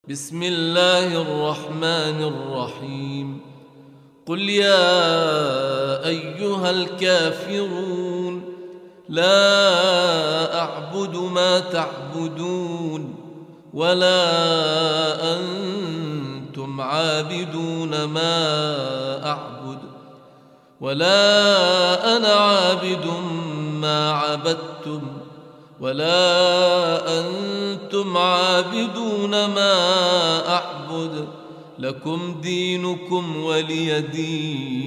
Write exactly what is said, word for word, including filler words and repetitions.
بسم الله الرحمن الرحيم. قل يا أيها الكافرون لا أعبد ما تعبدون ولا أنتم عابدون ما أعبد ولا أنا عابد ما عبدتم ولا أنتم عابدون ما أعبد لكم دينكم ولي دين.